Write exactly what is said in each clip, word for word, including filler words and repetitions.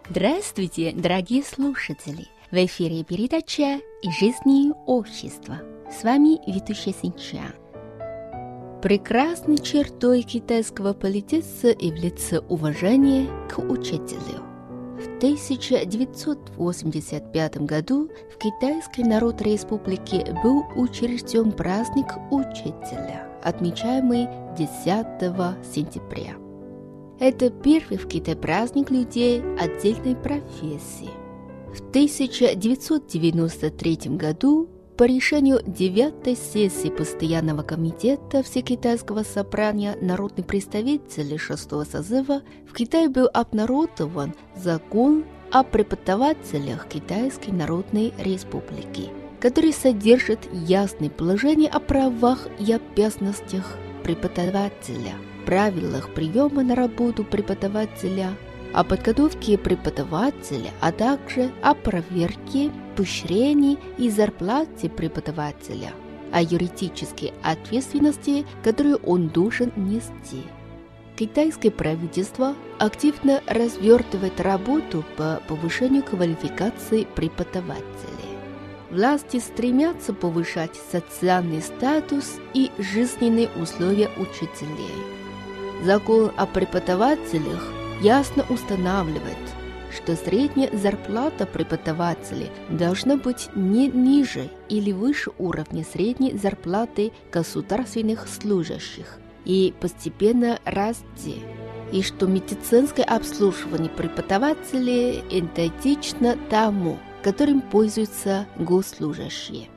Здравствуйте, дорогие слушатели! В эфире передача «Жизнь и общество». С вами ведущая Синчан. Прекрасной чертой китайского политеса является уважение к учителю. В тысяча девятьсот восемьдесят пятом году в Китайской Народной Республике был учрежден праздник учителя, отмечаемый десятого сентября. Это первый в Китае праздник людей отдельной профессии. В тысяча девятьсот девяносто третьем году по решению девятой сессии Постоянного комитета Всекитайского собрания народных представителей шестого созыва в Китае был обнародован закон о преподавателях Китайской Народной Республики, который содержит ясные положения о правах и обязанностях преподавателя, правилах приема на работу преподавателя, о подготовке преподавателя, а также о проверке, поощрении и зарплате преподавателя, о юридической ответственности, которую он должен нести. Китайское правительство активно развертывает работу по повышению квалификации преподавателей. Власти стремятся повышать социальный статус и жизненные условия учителей. Закон о преподавателях ясно устанавливает, что средняя зарплата преподавателей должна быть не ниже или выше уровня средней зарплаты государственных служащих и постепенно расти, и что медицинское обслуживание преподавателей идентично тому, которым пользуются госслужащие.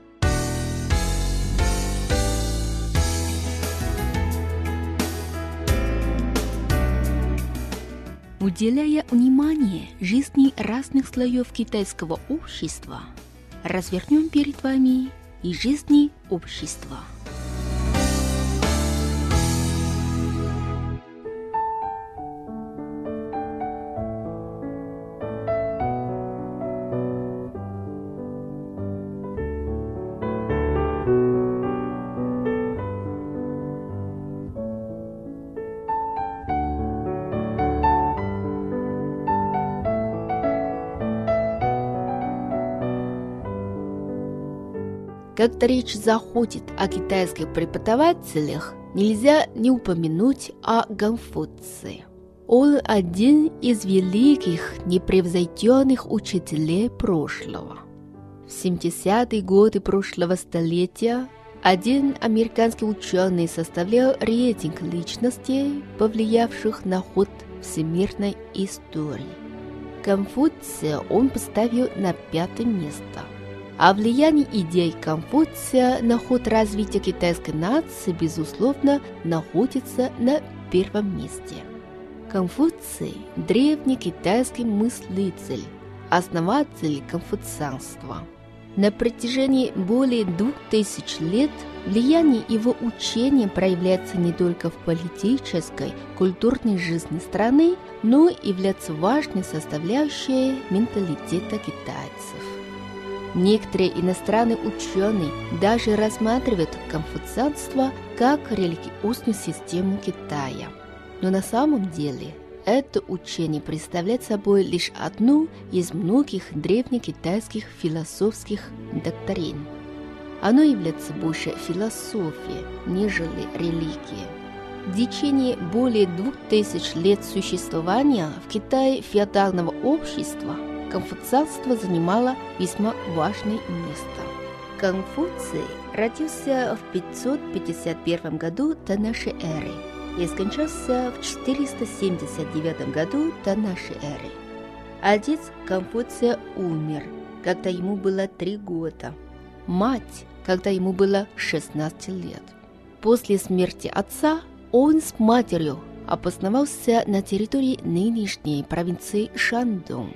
Уделяя внимание жизни разных слоев китайского общества, развернем перед вами и жизни общества. Когда речь заходит о китайских преподавателях, нельзя не упомянуть о Конфуции. Он один из великих, непревзойденных учителей прошлого. В семидесятые годы прошлого столетия один американский ученый составлял рейтинг личностей, повлиявших на ход всемирной истории. Конфуция он поставил на пятое место. А влияние идей Конфуция на ход развития китайской нации, безусловно, находится на первом месте. Конфуций – древний китайский мыслитель, основатель конфуцианства. На протяжении более двух тысяч лет влияние его учения проявляется не только в политической, культурной жизни страны, но и является важной составляющей менталитета китайцев. Некоторые иностранные ученые даже рассматривают конфуцианство как религиозную систему Китая. Но на самом деле это учение представляет собой лишь одну из многих древнекитайских философских доктрин. Оно является больше философией, нежели религией. В течение более двух тысяч лет существования в Китае феодального общества конфуцианство занимало весьма важное место. Конфуций родился в пятьсот пятьдесят первом году до нашей эры и скончался в четыреста семьдесят девятом году до нашей эры. Отец Конфуция умер, когда ему было три года, мать, когда ему было шестнадцать лет. После смерти отца он с матерью обосновался на территории нынешней провинции Шандун.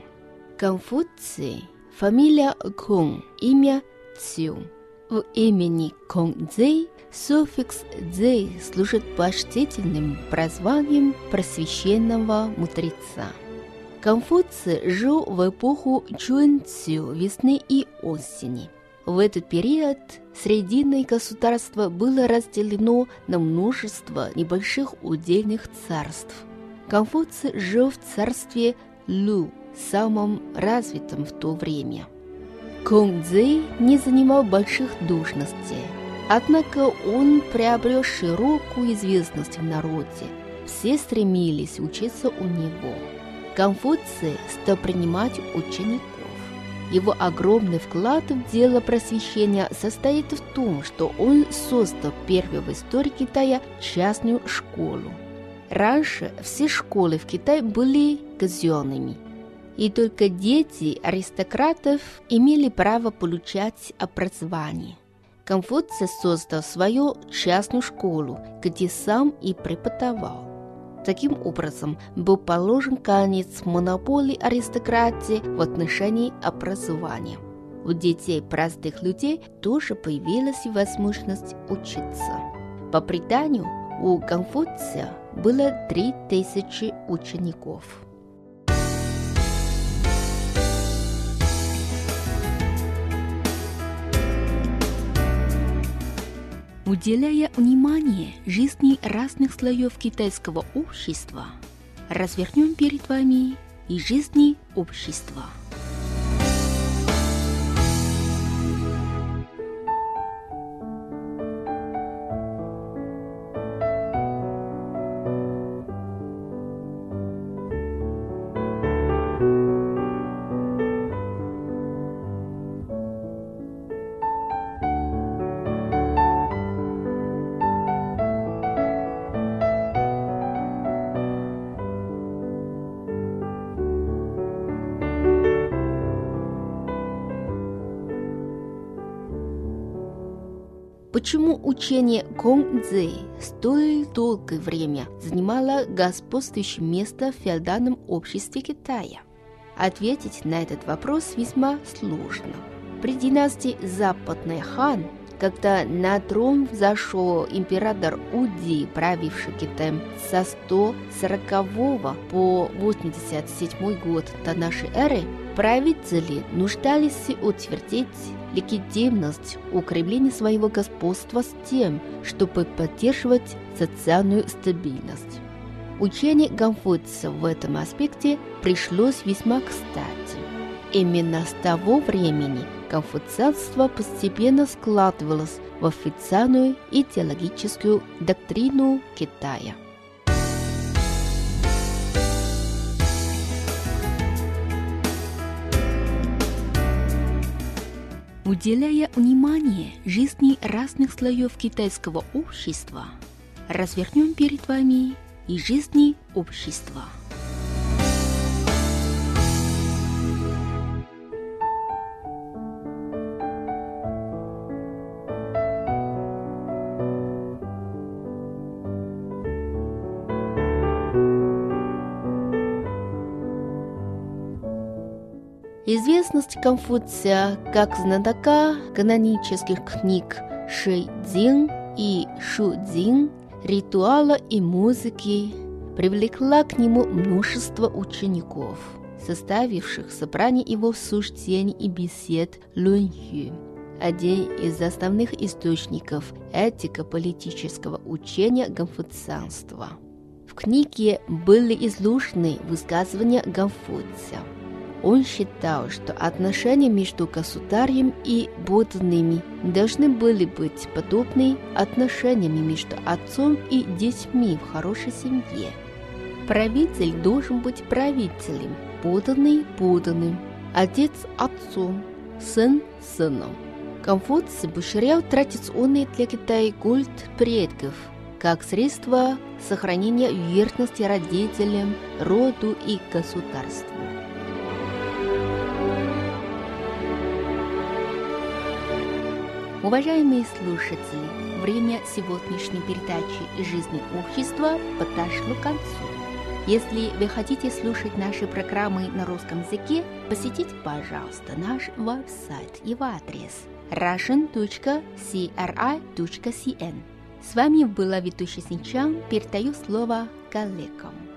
Конфуций, фамилия Кун, имя Цю. В имени Кун-Цзэй суффикс «цзэй» служит почтительным прозванием просвещенного мудреца. Конфуций жил в эпоху Чунцю, весны и осени. В этот период срединное государство было разделено на множество небольших удельных царств. Конфуций жил в царстве Лу, самым развитым в то время. Кунцзы не занимал больших должностей, однако он приобрел широкую известность в народе. Все стремились учиться у него. Конфуций стал принимать учеников. Его огромный вклад в дело просвещения состоит в том, что он создал первую в истории Китая частную школу. Раньше все школы в Китае были казенными, и только дети аристократов имели право получать образование. Конфуций создал свою частную школу, где сам и преподавал. Таким образом, был положен конец монополии аристократии в отношении образования. У детей простых людей тоже появилась возможность учиться. По преданию, у Конфуция было три тысячи учеников. Уделяя внимание жизни разных слоев китайского общества, развернем перед вами и жизни общества. Почему учение Кунцзы столь долгое время занимало господствующее место в феодальном обществе Китая? Ответить на этот вопрос весьма сложно. При династии Западный хан, когда на трон взошел император Уди, правивший Китаем со сто сорокового по восемьдесят седьмой год до нашей эры, правители нуждались утвердить легитимность укрепления своего господства с тем, чтобы поддерживать социальную стабильность. Учение Конфуция в этом аспекте пришлось весьма кстати. Именно с того времени конфуцианство постепенно складывалось в официальную идеологическую доктрину Китая. Уделяя внимание жизни разных слоев китайского общества, развернем перед вами и жизни общества. Известность Конфуция как знатока канонических книг Ши-Цзин и Шу-Цзин, ритуала и музыки привлекла к нему множество учеников, составивших собрание его суждений и бесед Лунь-Ю, один из основных источников этико-политического учения конфуцианства. В книге были изложены высказывания Конфуция. Он считал, что отношения между государем и подданными должны были быть подобны отношениям между отцом и детьми в хорошей семье. Правитель должен быть правителем, подданный подданным, отец отцом, сын сыном. Конфуций поощрял традиционный для Китая культ предков как средство сохранения верности родителям, роду и государству. Уважаемые слушатели, время сегодняшней передачи «Жизни общества» подошло к концу. Если вы хотите слушать наши программы на русском языке, посетите, пожалуйста, наш веб-сайт. Его адрес russian точка си эр ай точка си эн. С вами была ведущая Синчан, передаю слово коллегам.